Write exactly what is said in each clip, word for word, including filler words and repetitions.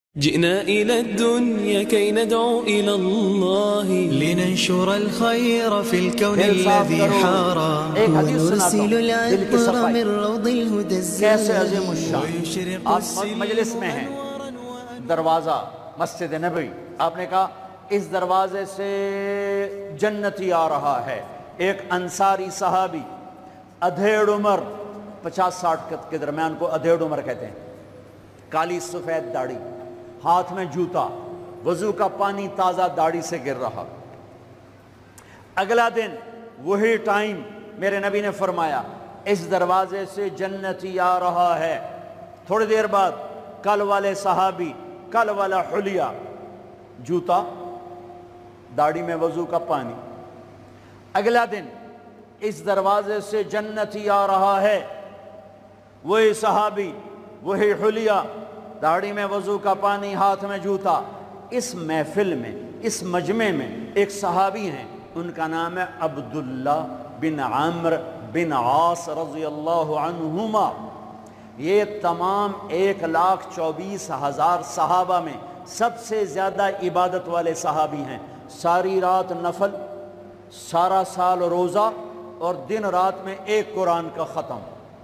جئنا إلى الدنيا كي ندعو إلى الله لننشر الخير في الكون الذي حارى ونرسل العطر من روض الهدى الزاهي ويشرق آپ مجلس میں ہیں، دروازہ مسجد نبوی، آپ نے کہا اس دروازے سے جنتی آ رہا ہے. ایک انصاری صحابی، ادھیڑ عمر، پچاس ساٹھ کے درمیان کو ادھیڑ عمر کہتے ہیں، کالی سفید داڑھی، ہاتھ میں جوتا، وضو کا پانی تازہ داڑھی سے گر رہا. اگلا دن وہی ٹائم میرے نبی نے فرمایا اس دروازے سے جنتی آ رہا ہے. تھوڑی دیر بعد کل والے صحابی، کل والا حلیہ، جوتا، داڑھی میں وضو کا پانی. اگلا دن اس دروازے سے جنتی آ رہا ہے، وہی صحابی، وہی حلیہ، داڑھی میں وضو کا پانی، ہاتھ میں جوتا. اس محفل میں، اس مجمع میں ایک صحابی ہیں، ان کا نام ہے عبداللہ بن عمرو بن عاص رضی اللہ عنہما. یہ تمام ایک لاکھ چوبیس ہزار صحابہ میں سب سے زیادہ عبادت والے صحابی ہیں. ساری رات نفل، سارا سال روزہ، اور دن رات میں ایک قرآن کا ختم.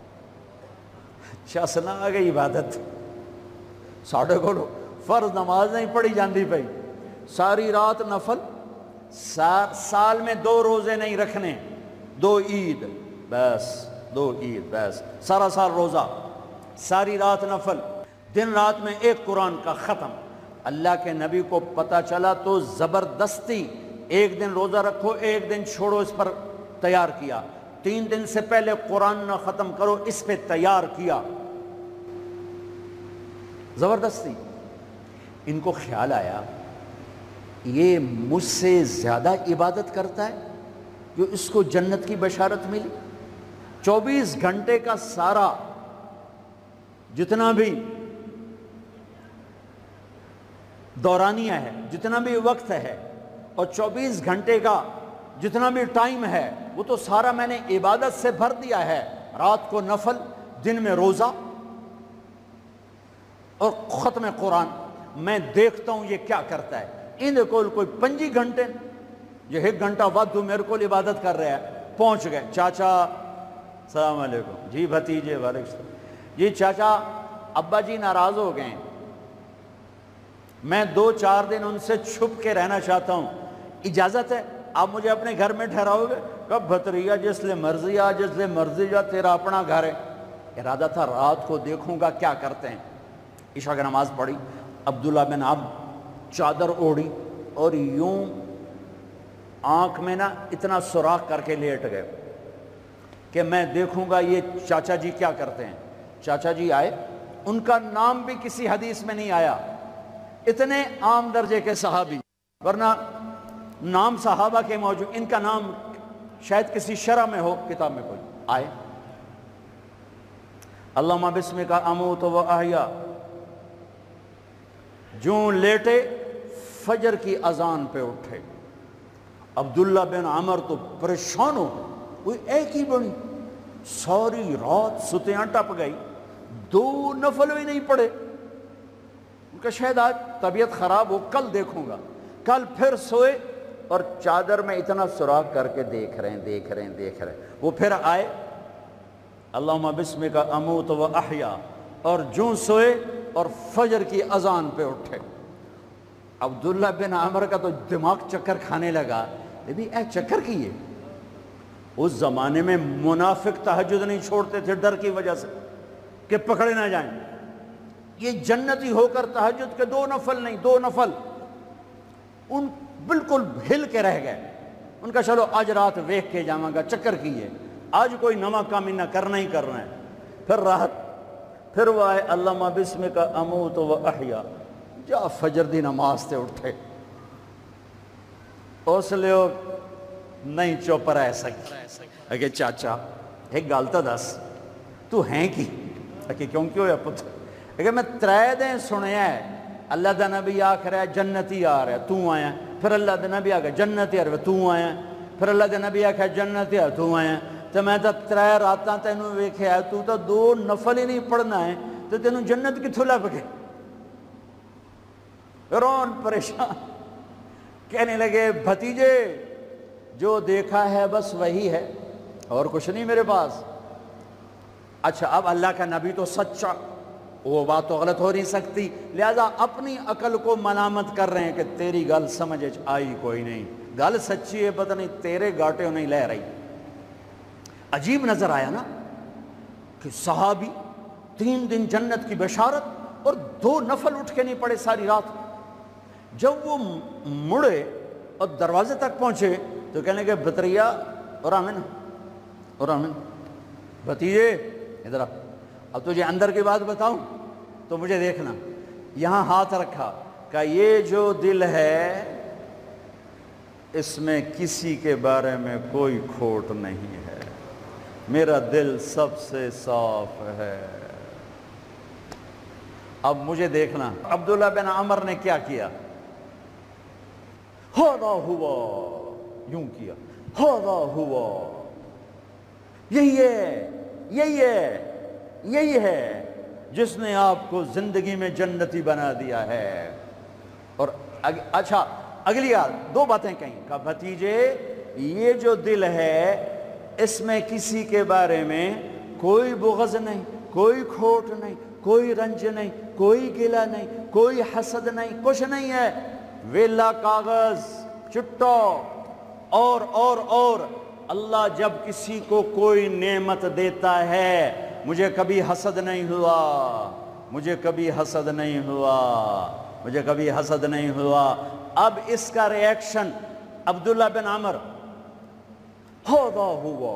چسنا آ گئی عبادت. ساڑھے کو فرض نماز نہیں پڑھی جاندی پئی، ساری رات نفل، سال میں دو روزے نہیں رکھنے، دو عید بس، دو عید بس، سارا سال روزہ، ساری رات نفل، دن رات میں ایک قرآن کا ختم. اللہ کے نبی کو پتہ چلا تو زبردستی ایک دن روزہ رکھو، ایک دن چھوڑو، اس پر تیار کیا. تین دن سے پہلے قرآن نہ ختم کرو، اس پہ تیار کیا، زبردستی. ان کو خیال آیا یہ مجھ سے زیادہ عبادت کرتا ہے جو اس کو جنت کی بشارت ملی. چوبیس گھنٹے کا سارا جتنا بھی دورانیہ ہے، جتنا بھی وقت ہے، اور چوبیس گھنٹے کا جتنا بھی ٹائم ہے، وہ تو سارا میں نے عبادت سے بھر دیا ہے. رات کو نفل، دن میں روزہ اور ختم قرآن. میں دیکھتا ہوں یہ کیا کرتا ہے. ان کو کوئی پنجی گھنٹے، یہ ایک گھنٹہ وقت میرے کو عبادت کر رہا ہے. پہنچ گئے، چاچا السلام علیکم، جی بھتیجے وعلیکم السلام، جی چاچا ابا جی ناراض ہو گئے، میں دو چار دن ان سے چھپ کے رہنا چاہتا ہوں، اجازت ہے؟ آپ مجھے اپنے گھر میں ٹھہراؤ گے؟ کب بھتریا جس لئے مرضی آ، جس لئے مرضی جا، تیرا اپنا گھر ہے. ارادہ تھا رات کو دیکھوں گا کیا کرتے ہیں. عشاء کی نماز پڑھی، عبداللہ بن عمرو چادر اوڑھی اور یوں آنکھ میں نا اتنا سوراخ کر کے لیٹ گئے کہ میں دیکھوں گا یہ چاچا جی کیا کرتے ہیں. چاچا جی آئے، ان کا نام بھی کسی حدیث میں نہیں آیا، اتنے عام درجے کے صحابی، ورنہ نام صحابہ کے موجود، ان کا نام شاید کسی شرح میں ہو، کتاب میں کوئی. آئے، اللہم بسمک اموت و احیا، جوں لیٹے فجر کی اذان پہ اٹھے. عبداللہ بن عمر تو پریشان ہو، کوئی ایک ہی بڑی، ساری رات ستیاں ٹپ گئی، دو نفل بھی نہیں پڑے. ان کا شاید آج طبیعت خراب ہو، کل دیکھوں گا. کل پھر سوئے اور چادر میں اتنا سوراخ کر کے دیکھ رہے ہیں دیکھ رہے ہیں دیکھ رہے ہیں. وہ پھر آئے، اللہم بسمک اموت و احیا، اور جوں سوئے اور فجر کی اذان پہ اٹھے. عبداللہ بن عمر کا تو دماغ چکر کھانے لگا. بھی اے چکر کیے، اس زمانے میں منافق تہجد نہیں چھوڑتے تھے ڈر کی وجہ سے کہ پکڑے نہ جائیں. یہ جنتی ہو کر تہجد کے دو نفل نہیں، دو نفل، ان بالکل ہل کے رہ گئے. ان کا چلو آج رات ویکھ کے جاواں گا، چکر کیے، آج کوئی نواں کام نہ کرنا ہی کرنا ہے. پھر رات پھر وہ آئے، اللہم بسمک اموت و احیا، جا فجر دی نماز تے اٹھے. اس لیے نہیں چپ رہ سکی. اگے چاچا ایک گل تو دس، تو ہیں کی؟ اگے کیوں کیوں ہے پتر؟ اگے میں ترے دن سنیا ہے اللہ دا نبی آکھ رہا ہے جنتی آ رہا ہے، تو آیا. پھر اللہ دا نبی آکھ جنتی آ رہا ہے، تو آیا. پھر اللہ دا نبی آکھ جنتی آ رہا ہے، تو آیا. تو میں تو ترے راتاں تینوں ویکھیا ہے، تو تو دو نفل ہی نہیں پڑھنا ہے، تو تینوں جنت کتھوں لب گئے؟ فرعون پریشان، کہنے لگے بھتیجے جو دیکھا ہے بس وہی ہے، اور کچھ نہیں میرے پاس۔ اچھا اب اللہ کا نبی تو سچا، وہ بات تو غلط ہو نہیں سکتی، لہذا اپنی عقل کو ملامت کر رہے ہیں کہ تیری گل سمجھ آئی کوئی نہیں، گل سچی ہے پتہ نہیں تیرے گاٹے نہیں لے رہی۔ عجیب نظر آیا نا کہ صحابی تین دن جنت کی بشارت اور دو نفل اٹھ کے نہیں پڑے ساری رات۔ جب وہ مڑے اور دروازے تک پہنچے تو کہنے لگے بطریہ اور آمن اور آمن، بھتیجے ادھر آ، اب تجھے اندر کی بات بتاؤں تو مجھے دیکھنا۔ یہاں ہاتھ رکھا، کہ یہ جو دل ہے اس میں کسی کے بارے میں کوئی کھوٹ نہیں ہے، میرا دل سب سے صاف ہے۔ اب مجھے دیکھنا عبداللہ بن عمر نے کیا کیا، ہاذا ہوا، یوں کیا، ہاذا ہوا، یہی ہے یہی ہے یہی ہے جس نے آپ کو زندگی میں جنتی بنا دیا ہے۔ اور اچھا اگلی یاد دو باتیں کہیں، کہ بھتیجے یہ جو دل ہے اس میں کسی کے بارے میں کوئی بغض نہیں، کوئی کھوٹ نہیں، کوئی رنج نہیں، کوئی گلہ نہیں، کوئی حسد نہیں، کچھ نہیں ہے، ویلا کاغذ چٹا۔ اور اور اور اللہ جب کسی کو کوئی نعمت دیتا ہے، مجھے کبھی حسد نہیں ہوا، مجھے کبھی حسد نہیں ہوا، مجھے کبھی حسد نہیں ہوا۔ اب اس کا ری ایکشن عبداللہ بن عمر، ہاذا ہوا،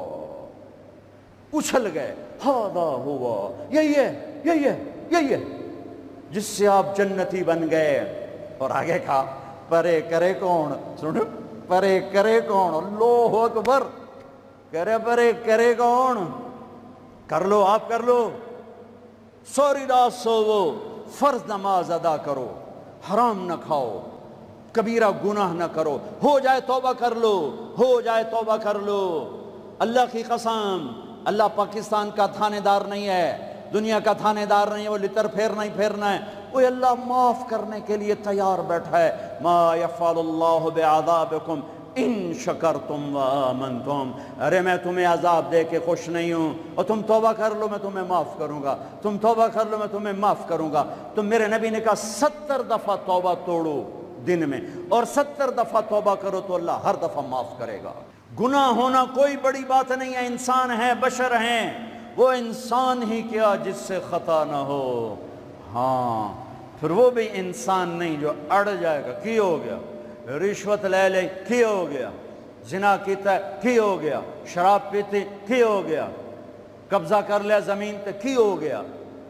اچھل گئے، ہاذا ہوا، یہی ہے یہی ہے یہی ہے جس سے آپ جنتی بن گئے۔ اور آگے کہا پرے کرے کون، سنو پرے کرے کون، اللہ اکبر، کرے پرے کرے کون، کر لو آپ کر لو، سوری رات سوو، فرض نماز ادا کرو، حرام نہ کھاؤ، کبیرہ گناہ نہ کرو، ہو جائے توبہ کر لو، ہو جائے توبہ کر لو۔ اللہ کی قسم اللہ پاکستان کا تھانے دار نہیں ہے، دنیا کا تھانے دار نہیں ہے، وہ لتر پھیرنا ہی پھیرنا ہے، وہ اللہ معاف کرنے کے لیے تیار بیٹھا ہے۔ ما یفعل اللہ بعذابکم ان شکرتم و آمنتم، ارے میں تمہیں عذاب دے کے خوش نہیں ہوں، اور تم توبہ کر لو میں تمہیں معاف کروں گا، تم توبہ کر لو میں تمہیں معاف کروں گا۔ تو میرے نبی نے کہا ستر دفعہ توبہ توڑو دن میں، اور ستر دفعہ توبہ کرو تو اللہ ہر دفعہ معاف کرے گا۔ گناہ ہونا کوئی بڑی بات نہیں ہے، انسان ہے، بشر ہیں، وہ انسان ہی کیا جس سے خطا نہ ہو، ہاں پھر وہ بھی انسان نہیں جو اڑ جائے گا، کی ہو گیا، رشوت لے لے کی ہو گیا، زنا کیتا ہے کی ہو گیا، شراب پیتے کی ہو گیا، قبضہ کر لیا زمین تے کی ہو گیا۔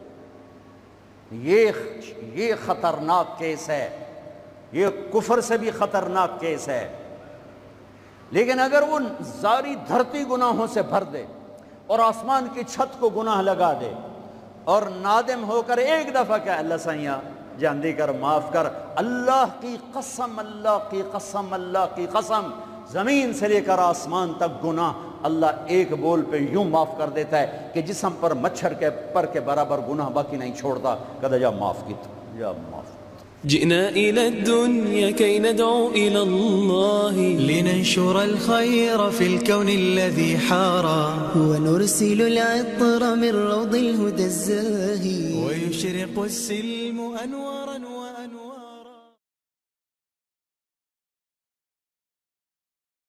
یہ یہ خطرناک کیس ہے، یہ کفر سے بھی خطرناک کیس ہے۔ لیکن اگر وہ ساری دھرتی گناہوں سے بھر دے اور آسمان کی چھت کو گناہ لگا دے اور نادم ہو کر ایک دفعہ کہ اللہ سائیاں جاندی کر معاف کر، اللہ کی قسم اللہ کی قسم اللہ کی قسم زمین سے لے کر آسمان تک گناہ اللہ ایک بول پہ یوں معاف کر دیتا ہے کہ جسم پر مچھر کے پر کے برابر گناہ باقی نہیں چھوڑتا۔ کہتا جا معاف کی تو جا معاف۔ جئنا إلى الدنيا كي ندعو إلى الله لننشر الخير في الكون الذي حارى، ونرسل العطر من روض الهدى الزاهي، ويشرق السلم أنوارا